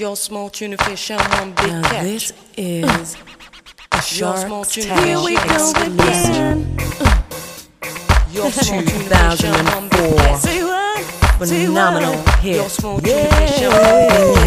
Your small tuna fish and one big now catch. this is a Shark Tank Here we go exclusive. Your small tuna fish and one big catch. 2004 phenomenal hit. Your small tuna fish and one big catch.